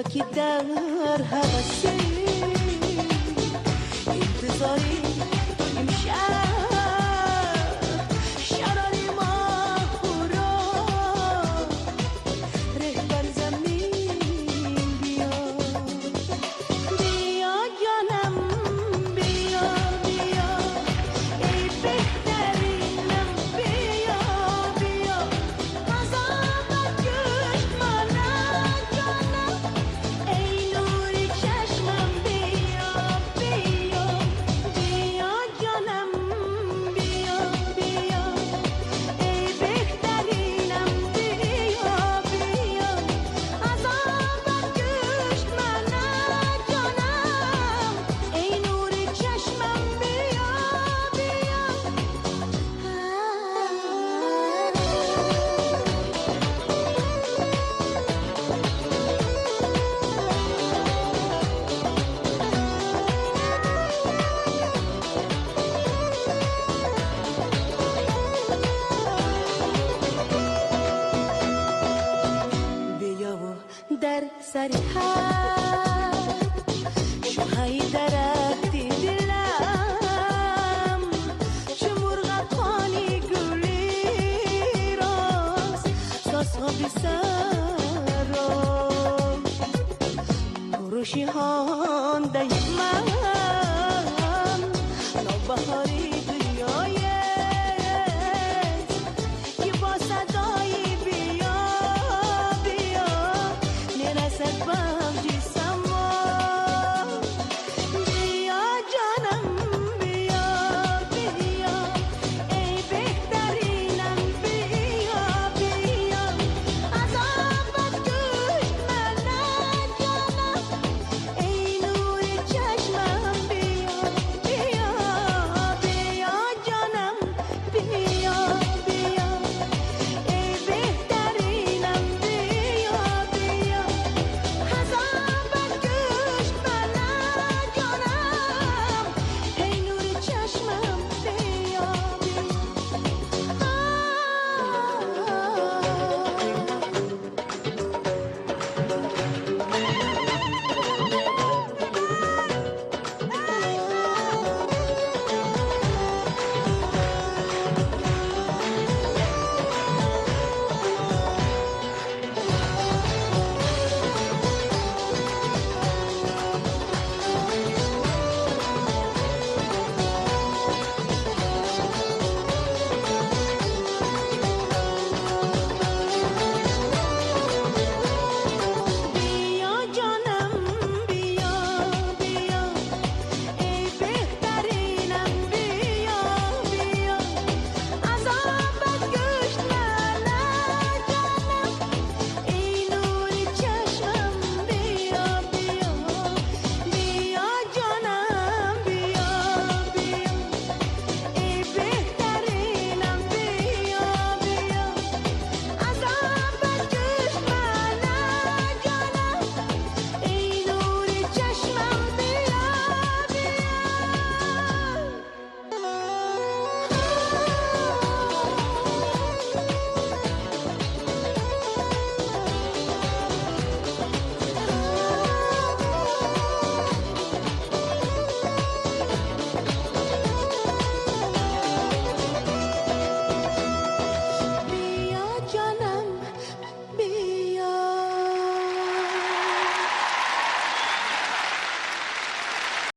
که در هوسی انتظاری امشب شراری ما را رهبر زمین بیا بیا جانم بیا بیا ای بهترینم بیا بیا عذابت کش منم جانم ای نور چشمم بیا بیا بیا جانم بیا بیا ای بهترینم بیا بیا عذابت کش منم جانم ای نور چشمم بیا بیا بیا و در سر حد شو هایده